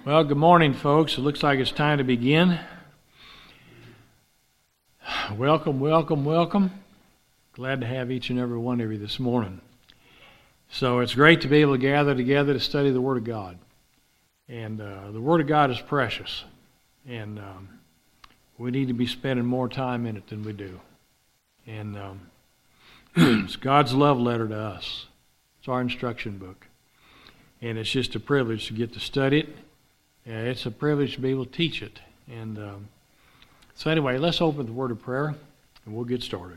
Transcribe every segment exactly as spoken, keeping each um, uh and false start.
Well, good morning, folks. It looks like it's time to begin. Welcome, welcome, welcome. Glad to have each and every one of you this morning. So it's great to be able to gather together to study the Word of God. And uh, the Word of God is precious. And um, we need to be spending more time in it than we do. And um, it's God's love letter to us. It's our instruction book. And it's just a privilege to get to study it. Yeah, it's a privilege to be able to teach it. And um, so anyway, let's open the word of prayer, and we'll get started.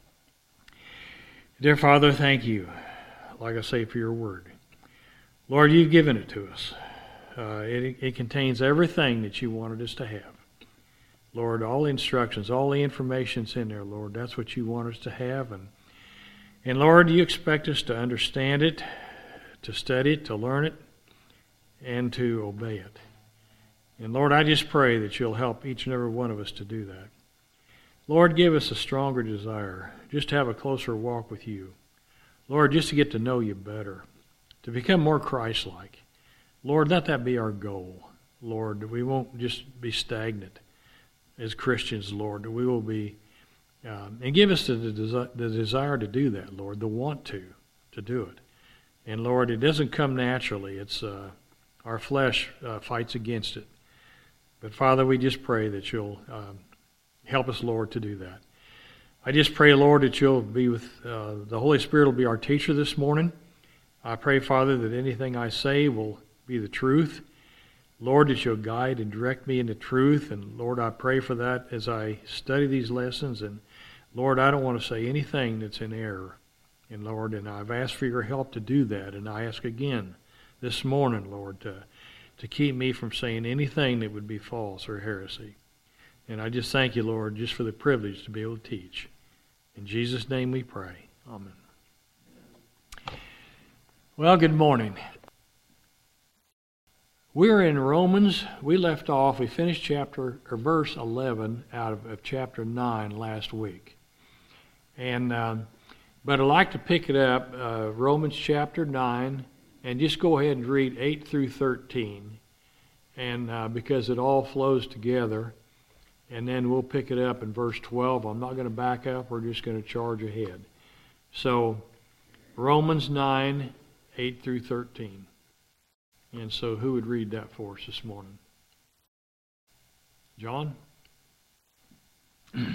Dear Father, thank you, like I say, for your word. Lord, you've given it to us. Uh, it, it contains everything that you wanted us to have. Lord, all the instructions, all the information's in there, Lord. That's what you want us to have. And, and Lord, you expect us to understand it, to study it, to learn it, and to obey it. And Lord, I just pray that you'll help each and every one of us to do that. Lord, give us a stronger desire, just to have a closer walk with you. Lord, just to get to know you better, to become more Christ-like. Lord, let that be our goal. Lord, we won't just be stagnant as Christians, Lord. We will be, um, and give us the, the, the desire to do that, Lord, the want to, to do it. And Lord, it doesn't come naturally. It's uh, our flesh uh, fights against it. But Father, we just pray that you'll um, help us, Lord, to do that. I just pray, Lord, that you'll be with, uh, the Holy Spirit will be our teacher this morning. I pray, Father, that anything I say will be the truth. Lord, that you'll guide and direct me into truth. And Lord, I pray for that as I study these lessons. And Lord, I don't want to say anything that's in error. And Lord, and I've asked for your help to do that. And I ask again this morning, Lord, to to keep me from saying anything that would be false or heresy. And I just thank you, Lord, just for the privilege to be able to teach. In Jesus' name we pray. Amen. Well, good morning. We're in Romans. We left off, we finished chapter or verse eleven out of, of chapter nine last week. And uh, but I'd like to pick it up, uh, Romans chapter nine, and just go ahead and read eight through thirteen, and uh, because it all flows together, and then we'll pick it up in verse twelve. I'm not going to back up. We're just going to charge ahead. So, Romans nine, eight through thirteen. And so who would read that for us this morning? John? That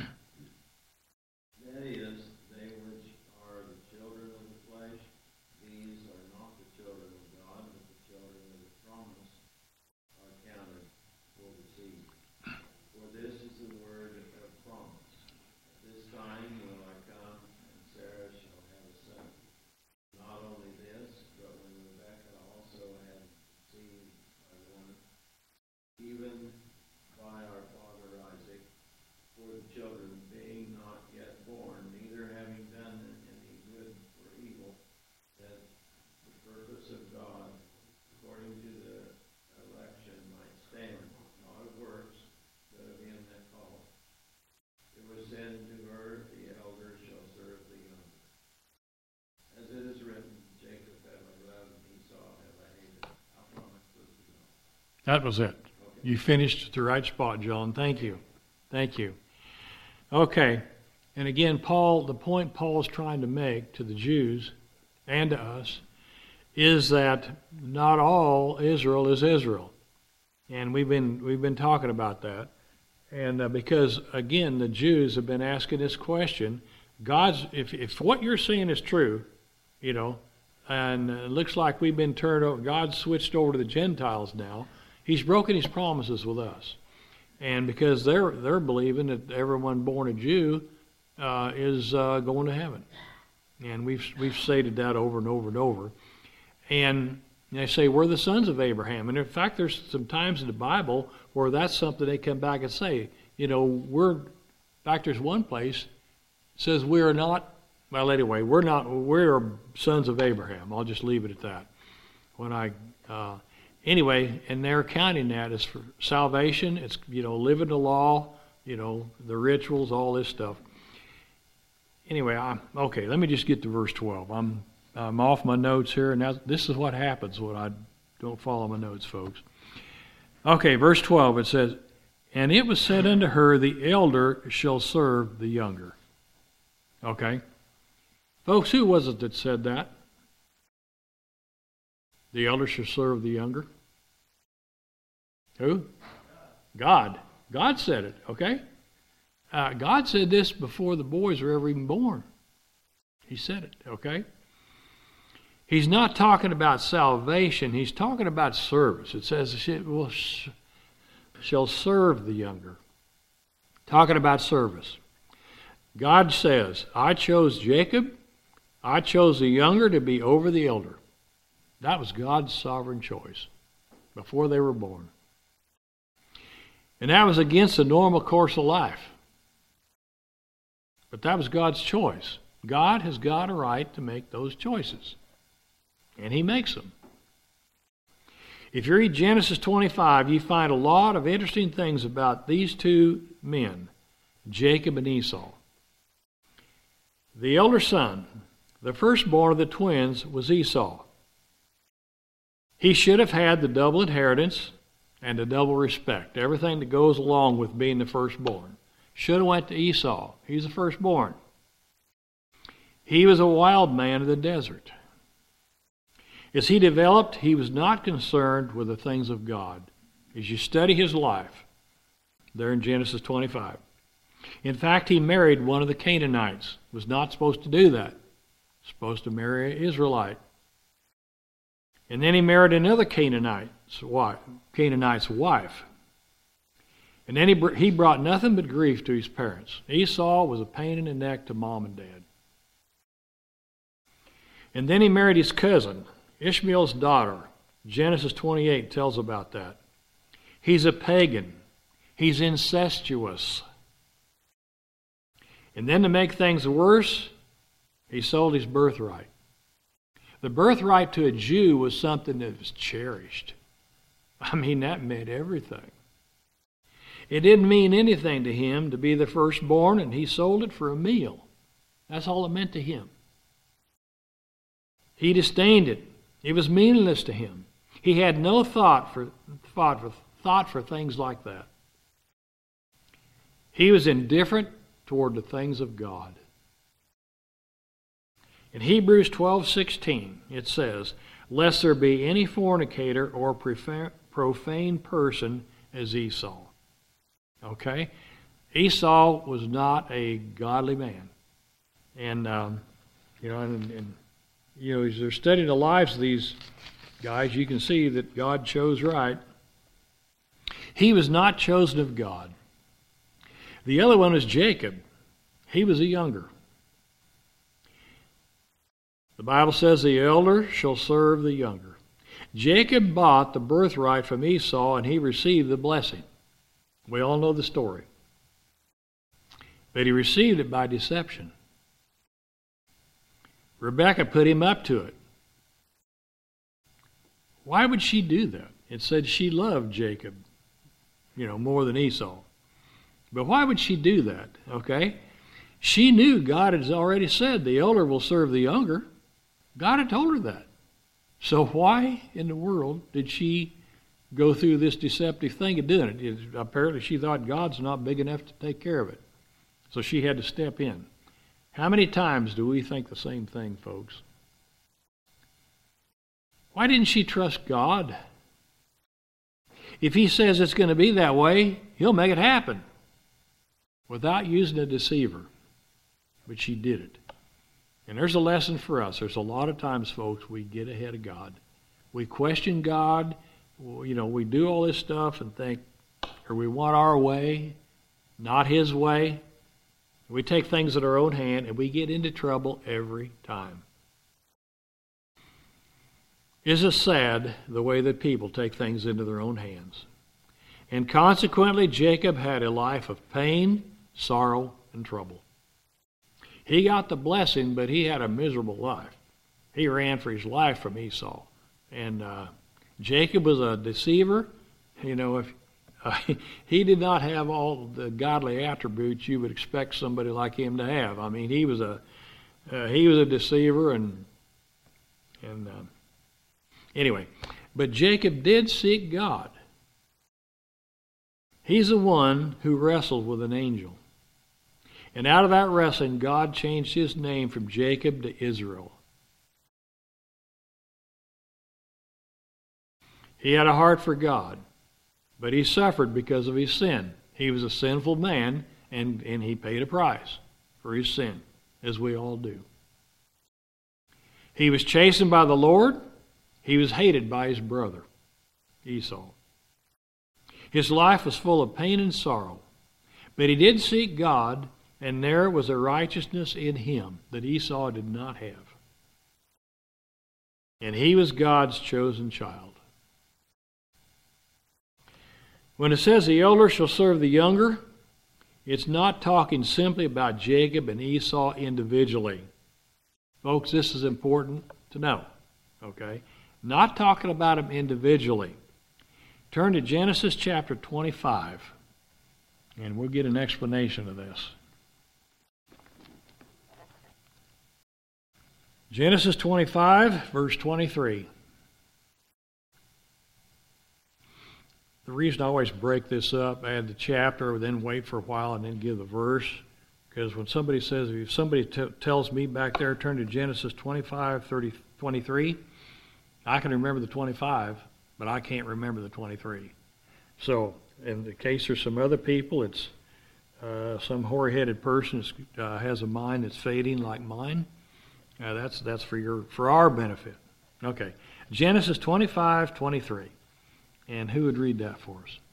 is, they which are the children of the flesh, these are not the children of God, but the children of the promise are counted for the seed. For this is the word of promise. At this time will I come, and Sarah shall have a son. Not only this, but when Rebekah also had conceived by one, even by our father Isaac, for the children being not yet born, neither having done any good or evil, that the purpose of God, according to the election, might stand, not of works, but of him that called. It was said to her, the elder shall serve the younger. As it is written, Jacob have I loved, and Esau have I hated. How far am I supposed to go? That was it. Okay. You finished at the right spot, John. Thank you. Thank you. Okay. And again, Paul, the point Paul is trying to make to the Jews and to us is that not all Israel is Israel. And we've been we've been talking about that. And uh, because, again, the Jews have been asking this question, God's, if, if what you're saying is true, you know, and it looks like we've been turned over, God's switched over to the Gentiles now, he's broken his promises with us. And because they're they're believing that everyone born a Jew uh, is uh, going to heaven. And we've we've stated that over and over and over. And they say, we're the sons of Abraham. And in fact, there's some times in the Bible where that's something they come back and say, you know, we're, in fact, there's one place that says we are not, well, anyway, we're not, we're sons of Abraham. I'll just leave it at that. When I, uh, anyway, and they're counting that as for salvation. It's, you know, living the law, you know, the rituals, all this stuff. Anyway, I'm, okay, let me just get to verse twelve. I'm I'm off my notes here, and now this is what happens when I don't follow my notes, folks. Okay, verse twelve, it says, and it was said unto her, the elder shall serve the younger. Okay. Folks, who was it that said that? The elder shall serve the younger. Who? God. God said it, okay? Uh, God said this before the boys were ever even born. He said it, okay? He's not talking about salvation. He's talking about service. It says it will shall serve the younger. Talking about service. God says, I chose Jacob. I chose the younger to be over the elder. That was God's sovereign choice before they were born. And that was against the normal course of life. But that was God's choice. God has got a right to make those choices. And He makes them. If you read Genesis twenty-five, you find a lot of interesting things about these two men, Jacob and Esau. The elder son, the firstborn of the twins, was Esau. He should have had the double inheritance and the double respect, everything that goes along with being the firstborn. Should have went to Esau. He's the firstborn. He was a wild man of the desert. As he developed, he was not concerned with the things of God. As you study his life, there in Genesis twenty-five. In fact, he married one of the Canaanites. Was not supposed to do that. Supposed to marry an Israelite. And then he married another Canaanite's wife. Canaanite's wife. And then he, he brought nothing but grief to his parents. Esau was a pain in the neck to mom and dad. And then he married his cousin, Ishmael's daughter. Genesis twenty-eight tells about that. He's a pagan. He's incestuous. And then to make things worse, he sold his birthright. The birthright to a Jew was something that was cherished. I mean, that meant everything. It didn't mean anything to him to be the firstborn, and he sold it for a meal. That's all it meant to him. He disdained it. It was meaningless to him. He had no thought for thought for thought for things like that. He was indifferent toward the things of God. In Hebrews twelve sixteen, it says, lest there be any fornicator or profane person as Esau. Okay? Esau was not a godly man. And, um, you know, and, and you know, as they're studying the lives of these guys, you can see that God chose right. He was not chosen of God. The other one was Jacob. He was a younger. The Bible says the elder shall serve the younger. Jacob bought the birthright from Esau, and he received the blessing. We all know the story. But he received it by deception. Rebekah put him up to it. Why would she do that? It said she loved Jacob, you know, more than Esau. But why would she do that? Okay? She knew God had already said the elder will serve the younger. God had told her that. So why in the world did she go through this deceptive thing of doing it? It apparently she thought God's not big enough to take care of it. So she had to step in. How many times do we think the same thing, folks? Why didn't she trust God? If He says it's going to be that way, He'll make it happen without using a deceiver. But she did it. And there's a lesson for us. There's a lot of times, folks, we get ahead of God. We question God. You know, we do all this stuff and think, or we want our way, not His way. We take things in our own hand, and we get into trouble every time. Isn't it sad the way that people take things into their own hands? And consequently, Jacob had a life of pain, sorrow, and trouble. He got the blessing, but he had a miserable life. He ran for his life from Esau. And uh, Jacob was a deceiver. You know, if uh, he did not have all the godly attributes you would expect somebody like him to have. I mean, he was a uh, he was a deceiver, and and uh, anyway. But Jacob did seek God. He's the one who wrestled with an angel. And out of that wrestling, God changed his name from Jacob to Israel. He had a heart for God, but he suffered because of his sin. He was a sinful man, and, and he paid a price for his sin, as we all do. He was chastened by the Lord. He was hated by his brother, Esau. His life was full of pain and sorrow, but he did seek God, and there was a righteousness in him that Esau did not have. And he was God's chosen child. When it says the elder shall serve the younger, it's not talking simply about Jacob and Esau individually. Folks, this is important to know. Okay? Not talking about them individually. Turn to Genesis chapter twenty-five, and we'll get an explanation of this. Genesis twenty-five, verse twenty-three. The reason I always break this up, add the chapter, then wait for a while, and then give the verse, because when somebody says, if somebody t- tells me back there, turn to Genesis twenty-five, thirty, twenty-three, I can remember the twenty-five, but I can't remember the twenty-three. So, in the case there's some other people, it's uh, some hoary-headed person uh, has a mind that's fading like mine. Uh, that's that's for your for our benefit. Okay, Genesis twenty-five, twenty-three. And who would read that for us?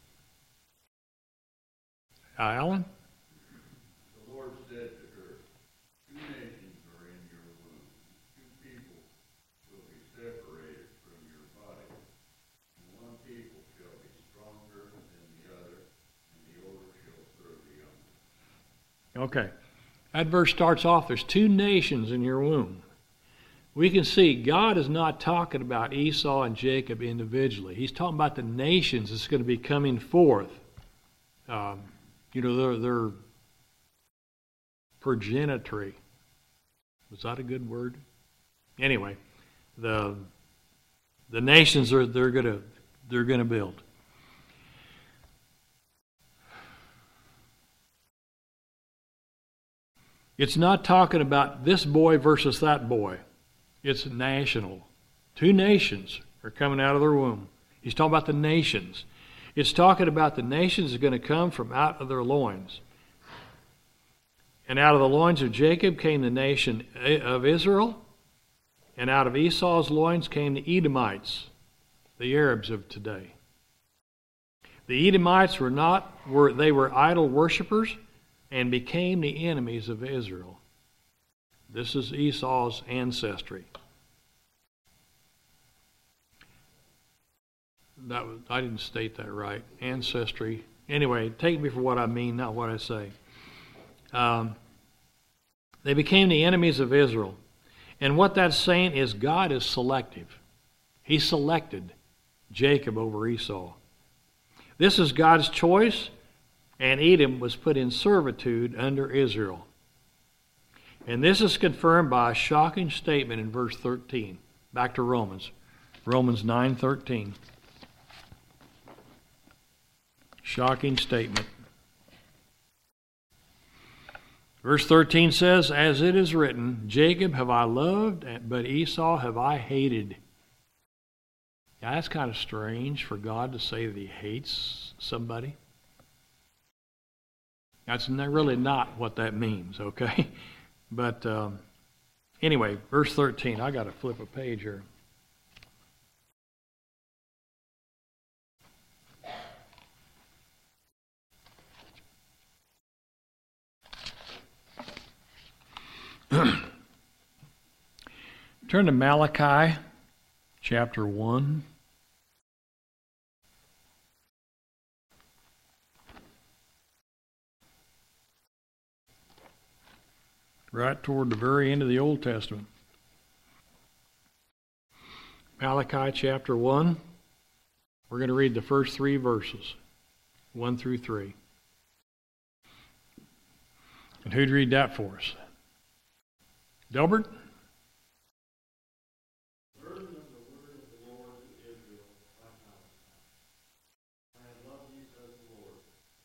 Uh, Alan? The Lord said to her, two nations are in your womb. Two people will be separated from your body. And one people shall be stronger than the other, and the older shall serve the younger. Okay. That verse starts off, there's two nations in your womb. We can see God is not talking about Esau and Jacob individually. He's talking about the nations that's going to be coming forth. Um, you know, they're, they're progenitory. Was that a good word? Anyway, the the nations are they're going to they're going to build. It's not talking about this boy versus that boy. It's national. Two nations are coming out of their womb. He's talking about the nations. It's talking about the nations that are going to come from out of their loins. And out of the loins of Jacob came the nation of Israel, and out of Esau's loins came the Edomites, the Arabs of today. The Edomites were not were they were idol worshippers and became the enemies of Israel. This is Esau's ancestry. That was, I didn't state that right. Ancestry. Anyway, take me for what I mean, not what I say. Um, they became the enemies of Israel. And what that's saying is God is selective. He selected Jacob over Esau. This is God's choice, and Edom was put in servitude under Israel. And this is confirmed by a shocking statement in verse thirteen. Back to Romans. Romans nine thirteen. Shocking statement. Verse thirteen says, as it is written, Jacob have I loved, but Esau have I hated. Now that's kind of strange for God to say that he hates somebody. That's really not what that means, okay? But um, anyway, verse thirteen. I got to flip a page here. Turn to Malachi chapter one. Right toward the very end of the Old Testament. Malachi chapter one. We're going to read the first three verses, one through three. And who'd read that for us? Delbert? Burden of the word of the Lord to Israel by Malachi. I have loved you, says the Lord.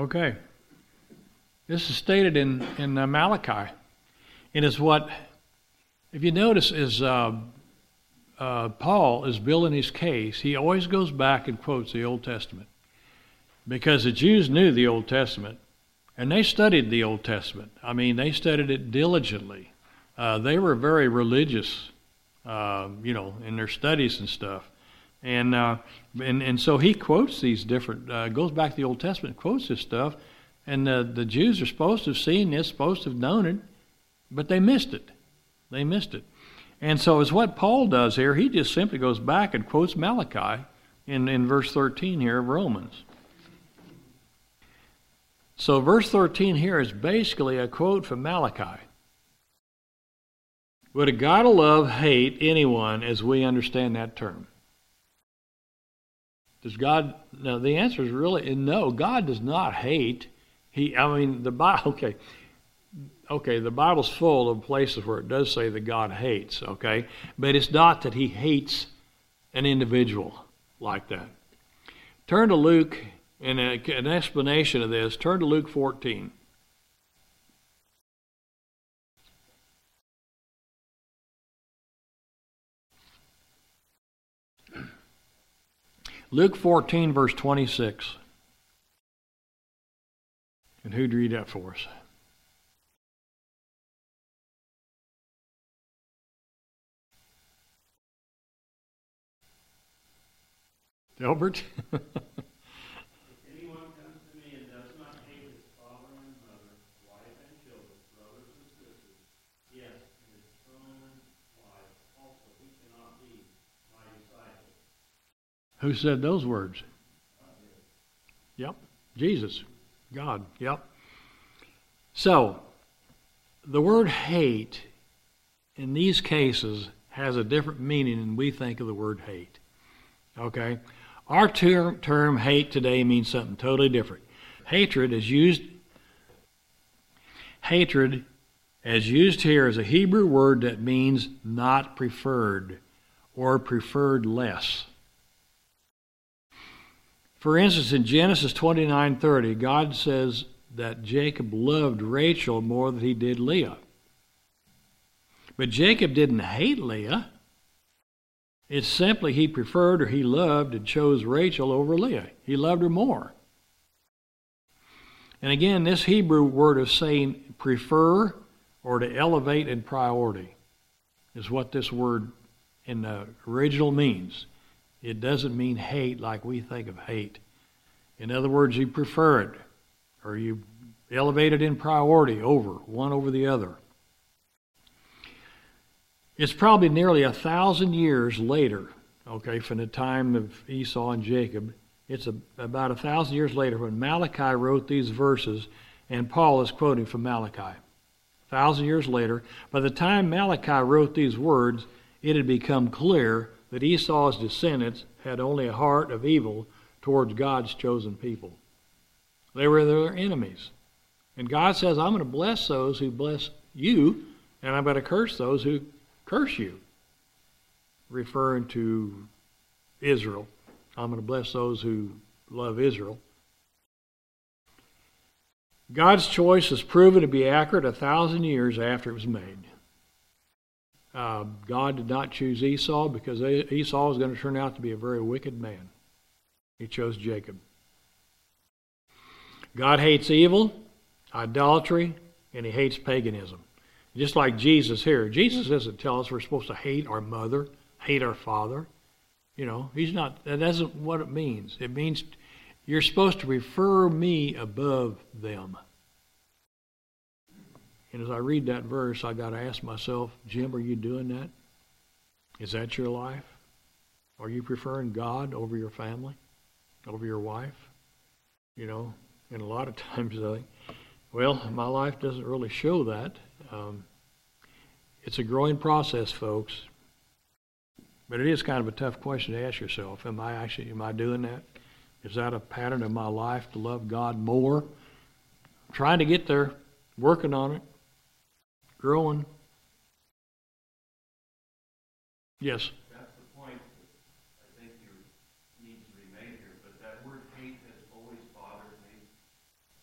Okay. This is stated in, in uh, Malachi. And is what, if you notice, is uh, uh, Paul is building his case. He always goes back and quotes the Old Testament. Because the Jews knew the Old Testament. And they studied the Old Testament. I mean, they studied it diligently. Uh, they were very religious, uh, you know, in their studies and stuff. And uh, and and so he quotes these different, uh, goes back to the Old Testament, quotes this stuff. And uh, the Jews are supposed to have seen this, supposed to have known it, but they missed it. They missed it. And so it's what Paul does here. He just simply goes back and quotes Malachi in, in verse thirteen here of Romans. So verse thirteen here is basically a quote from Malachi. Would a God of love hate anyone as we understand that term? Does God, no, the answer is really no. God does not hate. He, I mean, the Bible, okay, okay, the Bible's full of places where it does say that God hates, okay? But it's not that he hates an individual like that. Turn to Luke, and an explanation of this, turn to Luke fourteen. Luke fourteen, verse twenty-six. And who'd read that for us? Albert? If anyone comes to me and does not hate his father and mother, wife and children, brothers and sisters, yes, and his own life also, he cannot be my disciple. Who said those words? Yep, Jesus, God, yep. So, the word hate in these cases has a different meaning than we think of the word hate. Okay? Our term, term hate today means something totally different. Hatred is used hatred as used here is a Hebrew word that means not preferred or preferred less. For instance, in Genesis twenty-nine thirty, God says that Jacob loved Rachel more than he did Leah. But Jacob didn't hate Leah. It's simply he preferred or he loved and chose Rachel over Leah. He loved her more. And again, this Hebrew word of saying prefer or to elevate in priority is what this word in the original means. It doesn't mean hate like we think of hate. In other words, you prefer it or you elevate it in priority over, one over the other. It's probably nearly a thousand years later, okay, from the time of Esau and Jacob. It's a, about a thousand years later when Malachi wrote these verses, and Paul is quoting from Malachi. A thousand years later, by the time Malachi wrote these words, it had become clear that Esau's descendants had only a heart of evil towards God's chosen people. They were their enemies. And God says, I'm going to bless those who bless you, and I'm going to curse those who curse you, referring to Israel. I'm going to bless those who love Israel. God's choice is proven to be accurate a thousand years after it was made. Uh, God did not choose Esau because Esau was going to turn out to be a very wicked man. He chose Jacob. God hates evil, idolatry, and he hates paganism. Just like Jesus here. Jesus doesn't tell us we're supposed to hate our mother, hate our father. You know, he's not, that isn't what it means. It means you're supposed to prefer me above them. And as I read that verse, I got to ask myself, Jim, are you doing that? Is that your life? Are you preferring God over your family, over your wife? You know, and a lot of times I think, well, my life doesn't really show that. Um, it's a growing process, folks. But it is kind of a tough question to ask yourself. Am I actually, am I doing that? Is that a pattern of my life to love God more? I'm trying to get there, working on it, growing. Yes? That's the point that I think you need to be made here. But that word hate has always bothered me.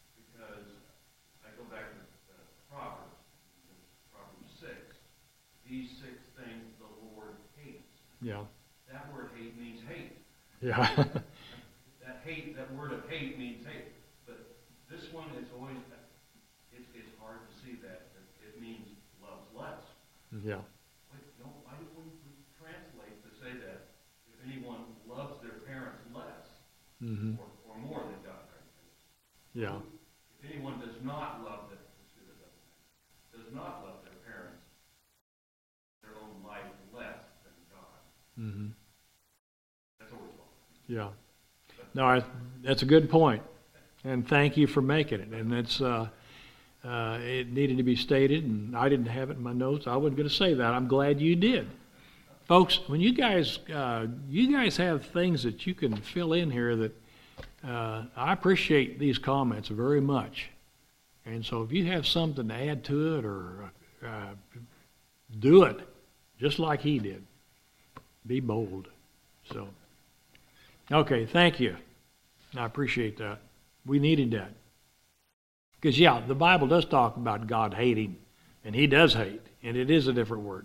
Yeah. That word hate means hate. Yeah. That hate, that word of hate means hate. But this one is always, it's, it's hard to see that. It means loves less. Yeah. Wait, no, why do we translate to say that if anyone loves their parents less, Mm-hmm. or, or more than God? Yeah. If anyone does not love them, does not love their parents, their own life less than God. Mm-hmm. That's always wrong. Yeah. No, I, that's a good point, and thank you for making it. And it's uh, uh, it needed to be stated, and I didn't have it in my notes. I wasn't going to say that. I'm glad you did, folks. When you guys uh, you guys have things that you can fill in here that uh, I appreciate these comments very much. And so if you have something to add to it or uh, do it just like he did. Be bold. So, okay, thank you. I appreciate that. We needed that. Because, yeah, the Bible does talk about God hating, and he does hate, and it is a different word.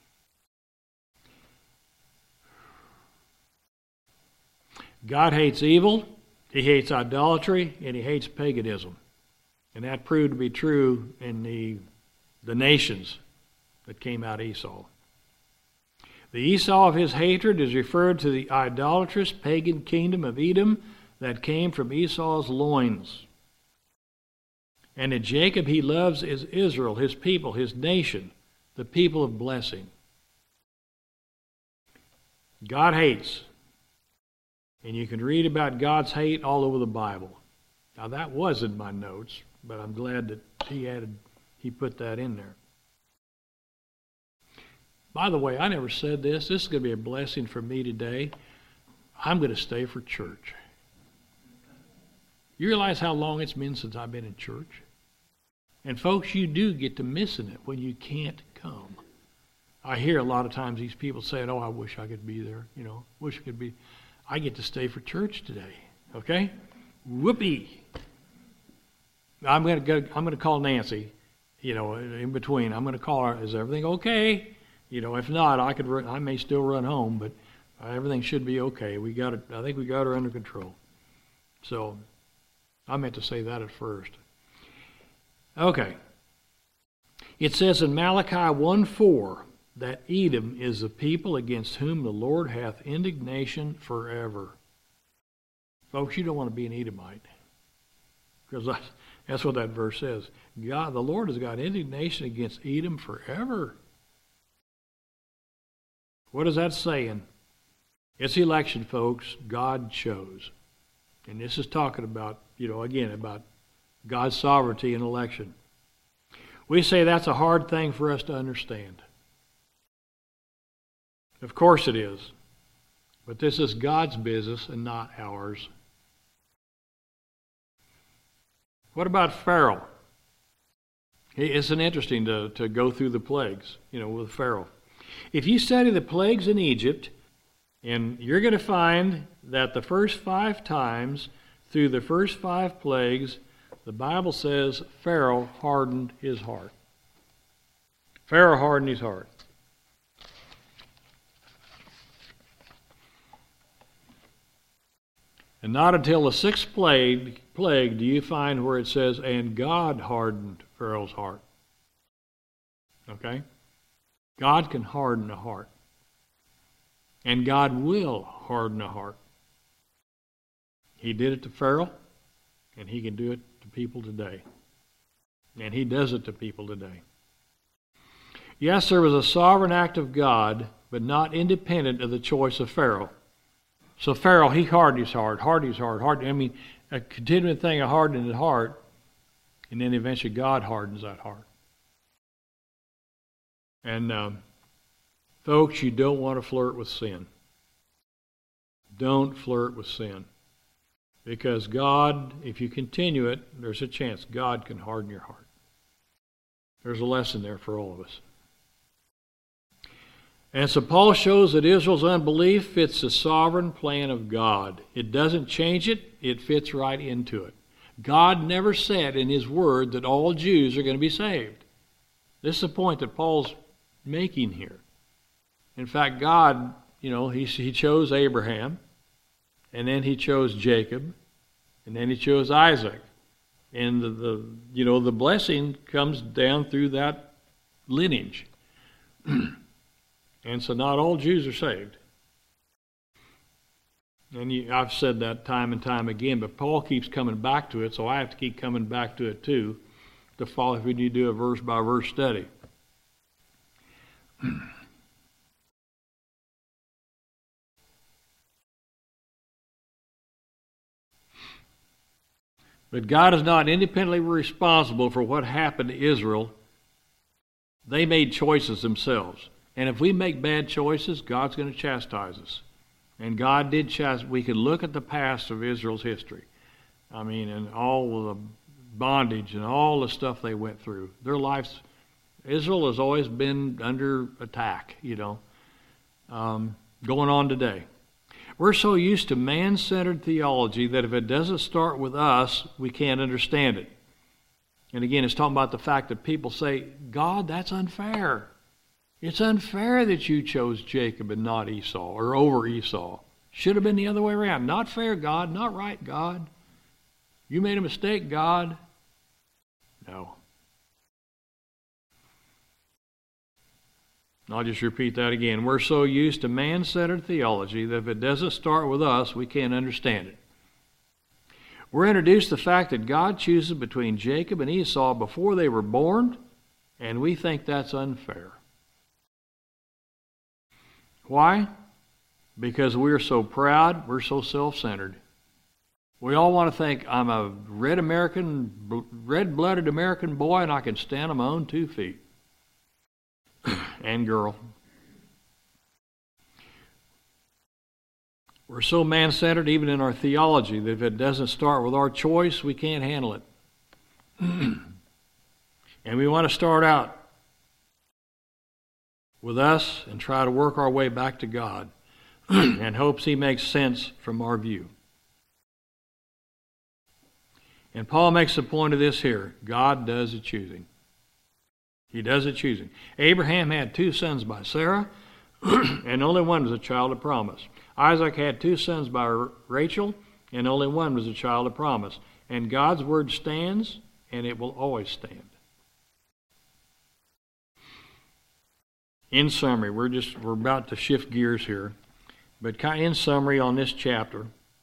God hates evil, he hates idolatry, and he hates paganism. And that proved to be true in the, the nations that came out of Esau. The Esau of his hatred is referred to the idolatrous pagan kingdom of Edom that came from Esau's loins. And the Jacob he loves is Israel, his people, his nation, the people of blessing. God hates. And you can read about God's hate all over the Bible. Now that was in my notes, but I'm glad that he added, he put that in there. By the way, I never said this. This is going to be a blessing for me today. I'm going to stay for church. You realize how long it's been since I've been in church? And folks, you do get to missing it when you can't come. I hear a lot of times these people saying, oh, I wish I could be there. You know, wish I could be. I get to stay for church today. Okay? Whoopee. I'm going to go, I'm going to call Nancy, you know, in between. I'm going to call her, is everything okay? You know, if not, I could run, I may still run home, but everything should be okay. We got it. I think we got her under control. So I meant to say that at first. Okay. It says in Malachi one four that Edom is the people against whom the Lord hath indignation forever. Folks, you don't want to be an Edomite. Because that's, that's what that verse says. God, the Lord has got indignation against Edom forever. What is that saying? It's election, folks. God chose. And this is talking about, you know, again, about God's sovereignty in election. We say that's a hard thing for us to understand. Of course it is. But this is God's business and not ours. What about Pharaoh? It's an interesting to, to go through the plagues, you know, with Pharaoh. If you study the plagues in Egypt, and you're going to find that the first five times through the first five plagues, the Bible says Pharaoh hardened his heart. Pharaoh hardened his heart. And not until the sixth plague, plague do you find where it says, and God hardened Pharaoh's heart. Okay? God can harden a heart. And God will harden a heart. He did it to Pharaoh, and he can do it to people today. And he does it to people today. Yes, there was a sovereign act of God, but not independent of the choice of Pharaoh. So Pharaoh, he hardened his heart, hardened his heart, hardened. I mean, a continuing thing of hardening his heart, and then eventually God hardens that heart. And um, folks, you don't want to flirt with sin. Don't flirt with sin. Because God, if you continue it, there's a chance God can harden your heart. There's a lesson there for all of us. And so Paul shows that Israel's unbelief fits the sovereign plan of God. It doesn't change it. It fits right into it. God never said in his word that all Jews are going to be saved. This is the point that Paul's making here. In fact, God you know, he, he chose Abraham, and then he chose Jacob, and then he chose Isaac. And the, the you know, the blessing comes down through that lineage. And so not all Jews are saved. And you, I've said that time and time again, but Paul keeps coming back to it, so I have to keep coming back to it too, to follow if we need to do a verse-by-verse study. But God is not independently responsible for what happened to Israel. They made choices themselves. And if we make bad choices, God's going to chastise us. And God did chastise. We could look at the past of Israel's history. I mean, and all the bondage and all the stuff they went through. Their lives, Israel has always been under attack, you know, um, going on today. We're so used to man-centered theology that if it doesn't start with us, we can't understand it. And again, it's talking about the fact that people say, God, that's unfair. It's unfair that you chose Jacob and not Esau, or over Esau. Should have been the other way around. Not fair, God. Not right, God. You made a mistake, God. No. I'll just repeat that again. We're so used to man-centered theology that if it doesn't start with us, we can't understand it. We're introduced to the fact that God chooses between Jacob and Esau before they were born, and we think that's unfair. Why? Because we're so proud, we're so self-centered. We all want to think, I'm a red American, red-blooded American boy, and I can stand on my own two feet. And girl. We're so man-centered even in our theology that if it doesn't start with our choice, we can't handle it. And we want to start out with us and try to work our way back to God and hopes He makes sense from our view. And Paul makes the point of this here. God does the choosing. He does the choosing. Abraham had two sons by Sarah, and only one was a child of promise. Isaac had two sons by Rachel, and only one was a child of promise. And God's word stands, and it will always stand. In summary, we're just we're about to shift gears here, but in summary on this chapter,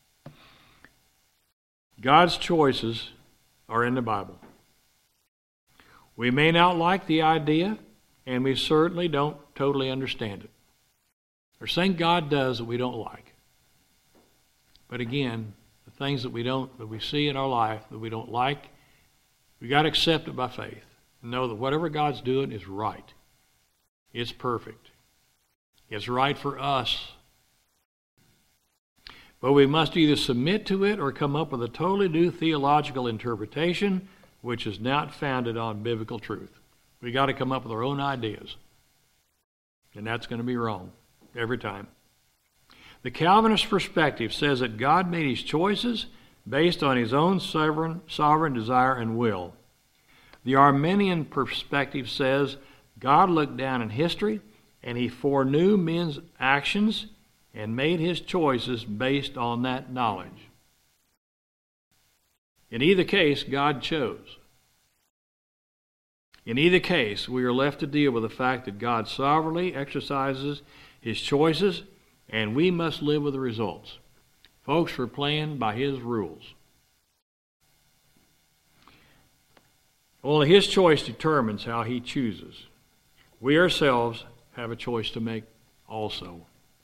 God's choices are in the Bible. We may not like the idea, and we certainly don't totally understand it. There's things God does that we don't like. But again, the things that we don't, that we see in our life that we don't like, we got to accept it by faith and know that whatever God's doing is right. It's perfect. It's right for us. But we must either submit to it or come up with a totally new theological interpretation which is not founded on biblical truth. We got to come up with our own ideas. And that's going to be wrong every time. The Calvinist perspective says that God made His choices based on His own sovereign, sovereign desire and will. The Arminian perspective says God looked down in history and He foreknew men's actions and made His choices based on that knowledge. In either case, God chose. In either case, we are left to deal with the fact that God sovereignly exercises His choices, and we must live with the results. Folks, we're playing by His rules. Only His choice determines how He chooses. We ourselves have a choice to make also.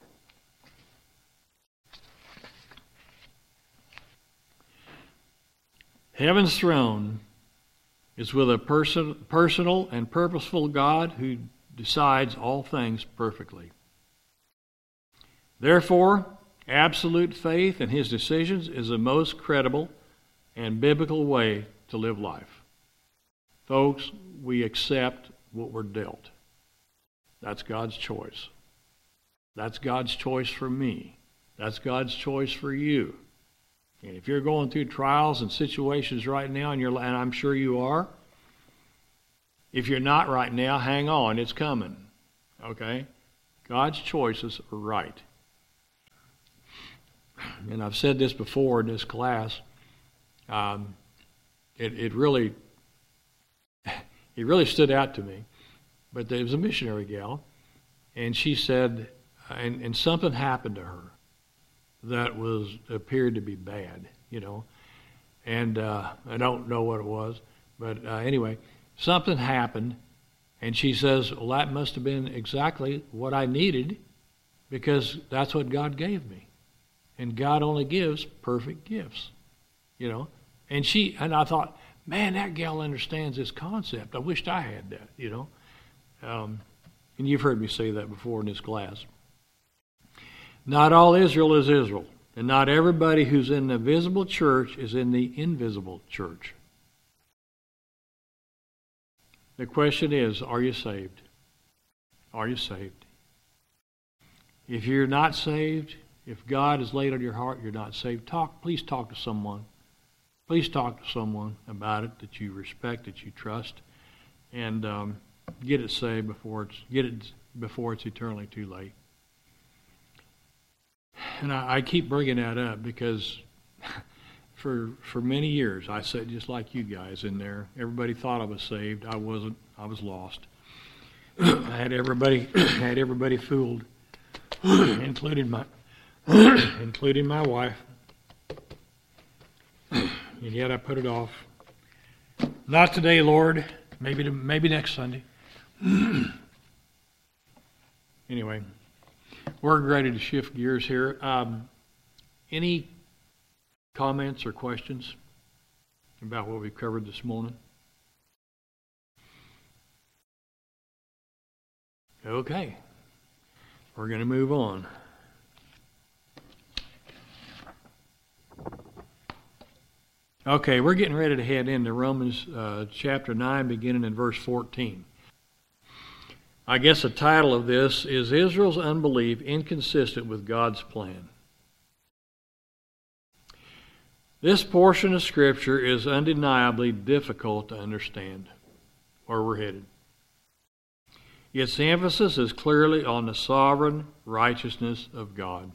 Heaven's throne is with a person, personal and purposeful God who decides all things perfectly. Therefore, absolute faith in His decisions is the most credible and biblical way to live life. Folks, we accept what we're dealt. That's God's choice. That's God's choice for me. That's God's choice for you. And if you're going through trials and situations right now, and, you're, and I'm sure you are, if you're not right now, hang on, it's coming. Okay? God's choices are right. And I've said this before in this class. Um, it, it really, it really stood out to me. But there was a missionary gal, and she said, and, and something happened to her that was appeared to be bad, you know. And uh, I don't know what it was, but uh, anyway, something happened, and she says, well, that must have been exactly what I needed, because that's what God gave me. And God only gives perfect gifts, you know. And she, and I thought, man, that gal understands this concept. I wished I had that, you know. Um, and you've heard me say that before in this class. Not all Israel is Israel, and not everybody who's in the visible church is in the invisible church. The question is, are you saved? Are you saved? If you're not saved, if God has laid on your heart you're not saved, talk. Please talk to someone. Please talk to someone about it that you respect, that you trust, and um, get it saved before it's get it before it's eternally too late. And I, I keep bringing that up because for for many years I said, just like you guys in there, everybody thought I was saved. I wasn't. I was lost. I had everybody had everybody fooled, including my including my wife. And yet I put it off. Not today, Lord. Maybe to, maybe next Sunday. Anyway, we're ready to shift gears here. Um, any comments or questions about what we've covered this morning? Okay. We're going to move on. Okay, we're getting ready to head into Romans uh, chapter nine, beginning in verse fourteen. I guess the title of this is Israel's Unbelief Inconsistent with God's Plan. This portion of Scripture is undeniably difficult to understand where we're headed. Its emphasis is clearly on the sovereign righteousness of God.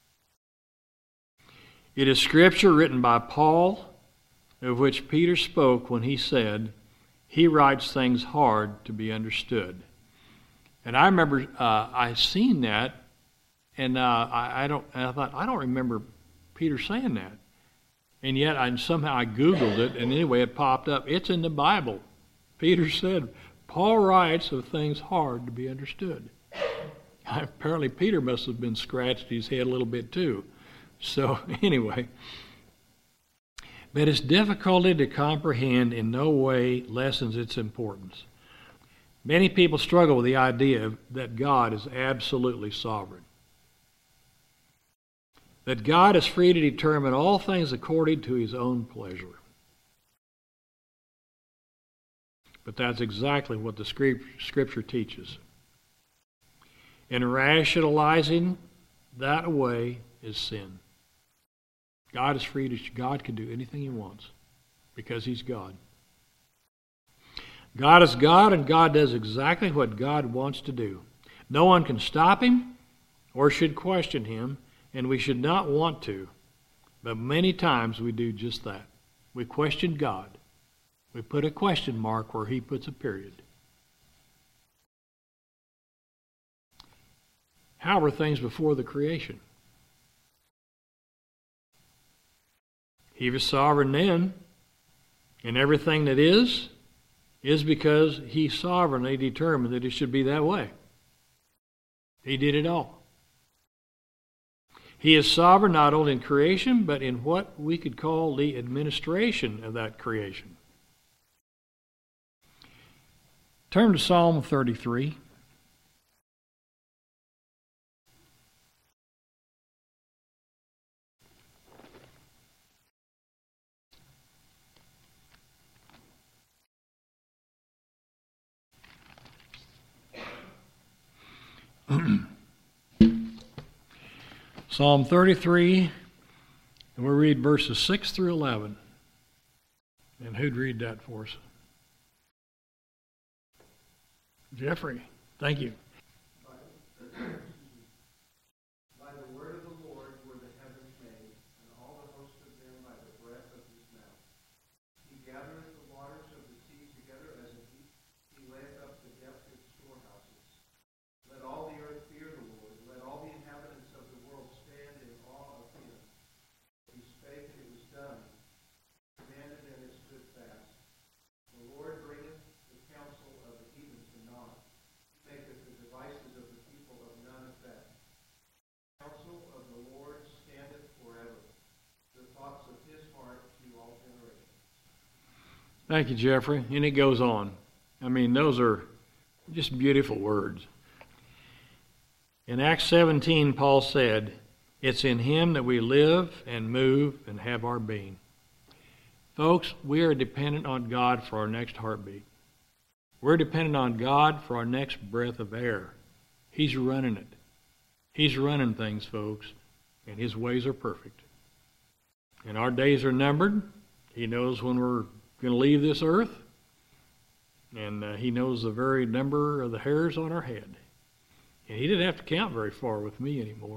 It is Scripture written by Paul, of which Peter spoke when he said, he writes things hard to be understood. And I remember uh, I seen that, and uh, I, I don't. And I thought I don't remember Peter saying that, and yet I somehow I Googled it, and anyway it popped up. It's in the Bible. Peter said, Paul writes of things hard to be understood. Apparently Peter must have been scratched his head a little bit too. So anyway. But its difficulty to comprehend in no way lessens its importance. Many people struggle with the idea that God is absolutely sovereign. That God is free to determine all things according to His own pleasure. But that's exactly what the Scripture teaches. And rationalizing that away is sin. God is free to, God can do anything He wants because He's God. God is God, and God does exactly what God wants to do. No one can stop Him or should question Him, and we should not want to. But many times we do just that. We question God. We put a question mark where He puts a period. How were things before the creation? He was sovereign then, and everything that is, is because He sovereignly determined that it should be that way. He did it all. He is sovereign not only in creation, but in what we could call the administration of that creation. Turn to Psalm thirty-three. Psalm thirty-three, and we'll read verses six through eleven. And who'd read that for us? Jeffrey, thank you. Thank you, Jeffrey. And it goes on. I mean, those are just beautiful words. In Acts seventeen, Paul said, "It's in him that we live and move and have our being." Folks, we are dependent on God for our next heartbeat. We're dependent on God for our next breath of air. He's running it. He's running things, folks, and His ways are perfect. And our days are numbered. He knows when we're going to leave this earth, and uh, He knows the very number of the hairs on our head. And He didn't have to count very far with me anymore.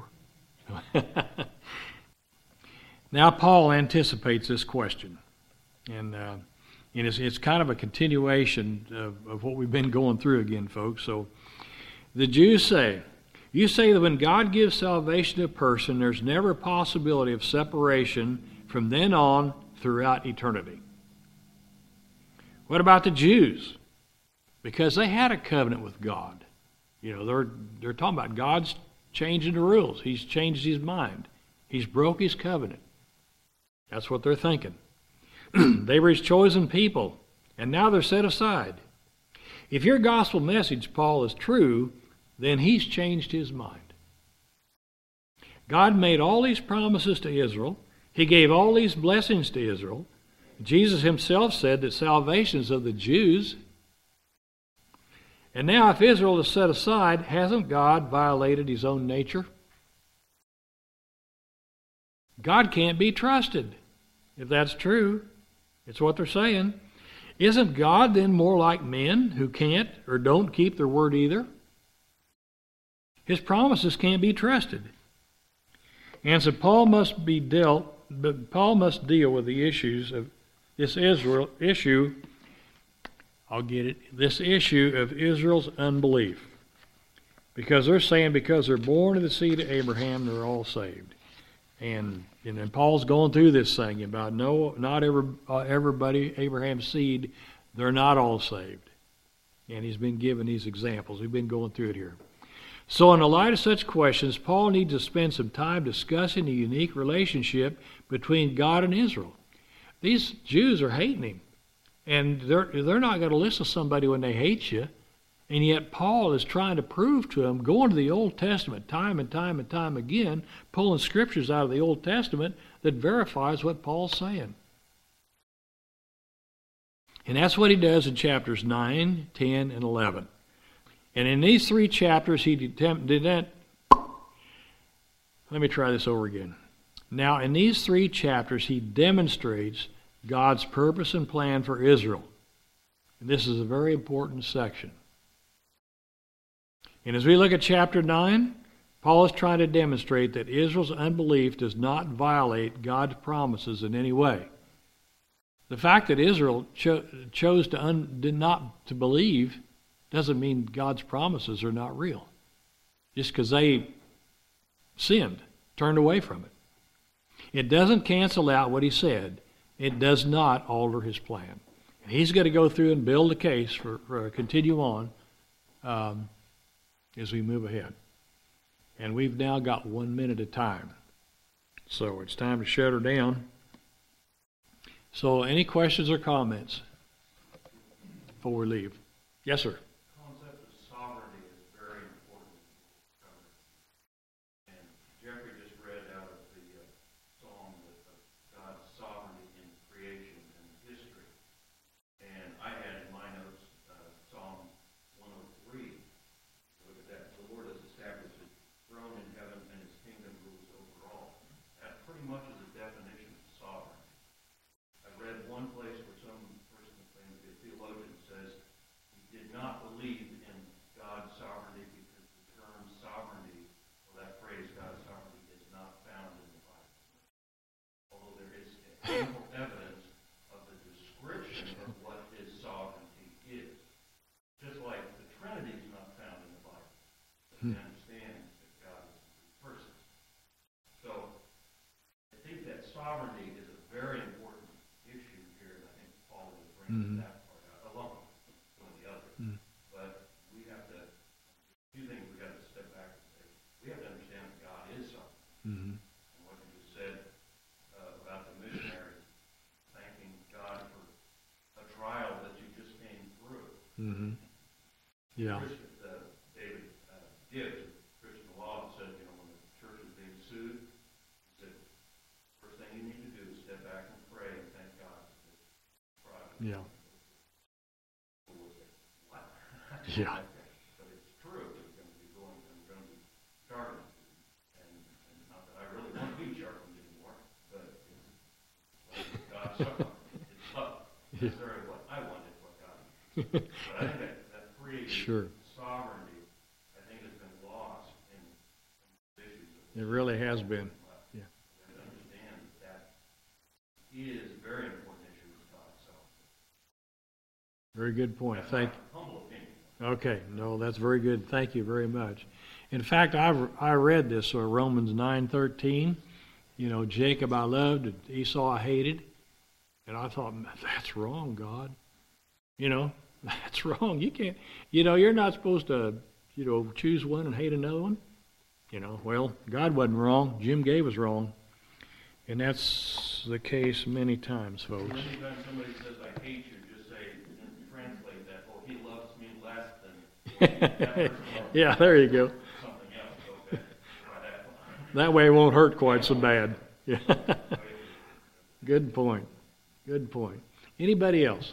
Now Paul anticipates this question, and, uh, and it's, it's kind of a continuation of, of what we've been going through again, folks. So the Jews say, "You say that when God gives salvation to a person, there's never a possibility of separation from then on throughout eternity." What about the Jews? Because they had a covenant with God. You know, they're they're talking about God's changing the rules. He's changed His mind. He's broke His covenant. That's what they're thinking. They were His chosen people, and now they're set aside. If your gospel message, Paul, is true, then He's changed His mind. God made all these promises to Israel. He gave all these blessings to Israel. Jesus Himself said that salvation is of the Jews. And now if Israel is set aside, hasn't God violated His own nature? God can't be trusted. If that's true, it's what they're saying. Isn't God then more like men who can't or don't keep their word either? His promises can't be trusted. And so Paul must be dealt, but Paul must deal with the issues of this Israel issue. I'll get it. This issue of Israel's unbelief. Because they're saying because they're born of the seed of Abraham, they're all saved. And and then Paul's going through this thing about no, not every, uh, everybody, Abraham's seed, they're not all saved. And he's been given these examples. We've been going through it here. So in the light of such questions, Paul needs to spend some time discussing the unique relationship between God and Israel. These Jews are hating Him. And they're, they're not going to listen to somebody when they hate you. And yet Paul is trying to prove to them, going to the Old Testament time and time and time again, pulling scriptures out of the Old Testament that verifies what Paul's saying. And that's what he does in chapters nine, ten, and eleven. And in these three chapters, he did that. Let me try this over again. Now, in these three chapters, he demonstrates God's purpose and plan for Israel. And this is a very important section. And as we look at chapter nine, Paul is trying to demonstrate that Israel's unbelief does not violate God's promises in any way. The fact that Israel cho- chose to un- did not to believe doesn't mean God's promises are not real. Just because they sinned, turned away from it. It doesn't cancel out what he said. It does not alter his plan. And he's going to go through and build a case for, for continue on um, as we move ahead. And we've now got one minute of time. So it's time to shut her down. So any questions or comments before we leave? Yes, sir. The concept of sovereignty is very important. And Jeffrey just read out of the uh, psalm with uh, God's sovereignty in creation and history. And I had in my notes uh, Psalm one oh three. Look at that. The Lord has established His throne in heaven, and His kingdom rules over all. That pretty much is a definition of sovereignty. I read one place where some person, a theologian, says he did not believe in God's sovereignty because the term sovereignty, or that phrase God's sovereignty, is not found in the Bible. Although there is ample evidence of the description of what His sovereignty is. Just like the Trinity is not found in the Bible. But we understand that God is three persons. So I think that sovereignty is a very important issue here, and I think Paul is bringing mm-hmm. that part out, along with some of the others. Mm-hmm. But we have to, a few things we have to step back and say, we have to understand that God is sovereign. Mm-hmm. And what you just said uh, about the missionaries, thanking God for a Yeah. People will say, what? Yeah. But it's true. It's going to be going, I'm going to be sharpened. And, and not that I really want to be sharpened anymore, but it's like God sharpened. It's not necessarily what I want, it's what God wants. But I think that, that creates Sure. sovereignty, I think, has been lost in issues. It really has been. Yeah. And to understand that is a very important issue with God. So Very good point. that's Thank my humble opinion. Okay, no, that's very good. Thank you very much. In fact, I I read this uh, Romans nine thirteen. You know, Jacob I loved, Esau I hated, and I thought, that's wrong, God. You know, that's wrong. You can't. You know, you're not supposed to, you know, choose one and hate another one. You know, well, God wasn't wrong. Jim Gay was wrong, and that's the case many times, folks. Anytime somebody says I hate you, just say, translate that, oh, he loves me less than that person loves Yeah, there you go. something else. Okay, try that one. That way it won't hurt quite so bad. Yeah. Good point. Good point. Anybody else?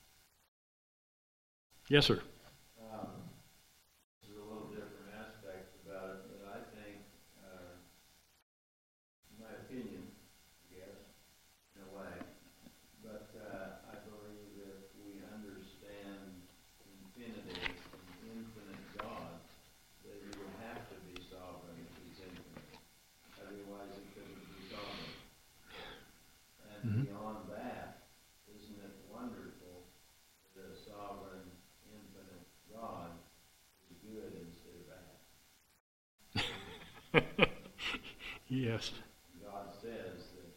Yes, sir. Um, there's a little different aspects about it, but I think, uh, in my opinion, I guess, in a way, but uh, I believe that we understand infinity and infinite God, that he would have to be sovereign if he's infinite. Otherwise, he couldn't be sovereign. And Mhm. beyond that, isn't it wonderful that a sovereign, infinite God is good instead of bad? Yes. God says that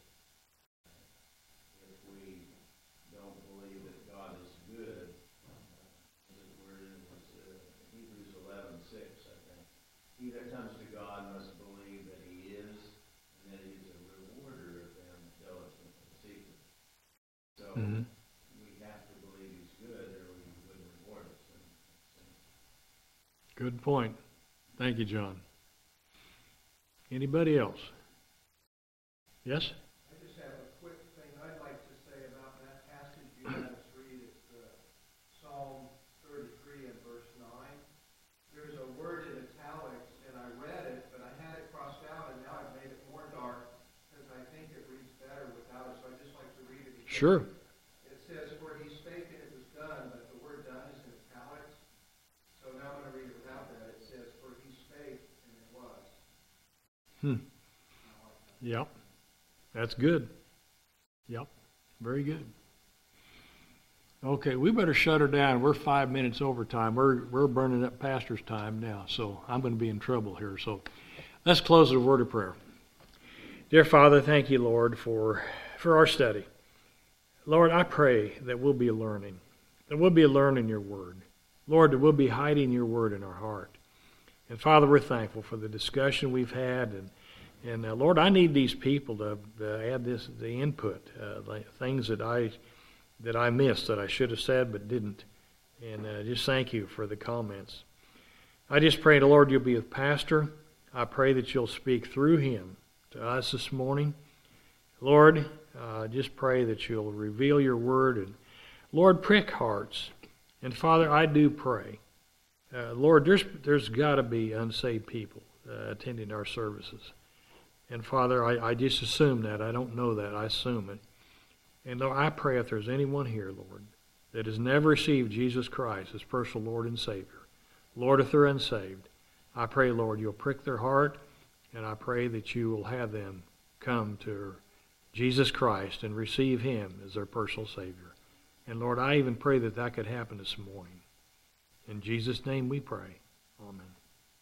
if we don't believe that God is good, uh, as it were in uh, Hebrews eleven six, I think, he that comes to God must believe that he is, and that he is a rewarder of them that diligently seek him. So Mhm. we have to believe he's good, or he wouldn't reward us. Good point. Thank you, John. Anybody else? Yes? I just have a quick thing I'd like to say about that passage you had us read. It's uh, Psalm thirty-three and verse nine. There's a word in italics, and I read it, but I had it crossed out, and now I've made it more dark because I think it reads better without it, so I'd just like to read it again. Sure. It says, "For he spake and it was done," but the word "done" is in italics. So now I'm going to read it without that. It says, "For he spake and it was." Hmm. I like that. Yep. That's good. Yep. Very good. Okay, we better shut her down. We're five minutes over time. We're we're burning up pastor's time now, so I'm going to be in trouble here. So let's close with a word of prayer. Dear Father, thank you, Lord, for for our study. Lord, I pray that we'll be learning, that we'll be learning your word. Lord, that we'll be hiding your word in our heart. And Father, we're thankful for the discussion we've had, and and uh, Lord, I need these people to, to add this the input, uh, like things that I that I missed that I should have said but didn't. And uh, just thank you for the comments. I just pray, the Lord, you'll be with Pastor. I pray that you'll speak through him to us this morning. Lord, uh, just pray that you'll reveal your word, and Lord, prick hearts. And Father, I do pray, uh, Lord, there's there's got to be unsaved people uh, attending our services. And Father, I, I just assume that. I don't know that. I assume it. And Lord, I pray if there's anyone here, Lord, that has never received Jesus Christ as personal Lord and Savior, Lord, if they're unsaved, I pray, Lord, you'll prick their heart, and I pray that you will have them come to Jesus Christ and receive him as their personal Savior. And Lord, I even pray that that could happen this morning. In Jesus' name we pray. Amen.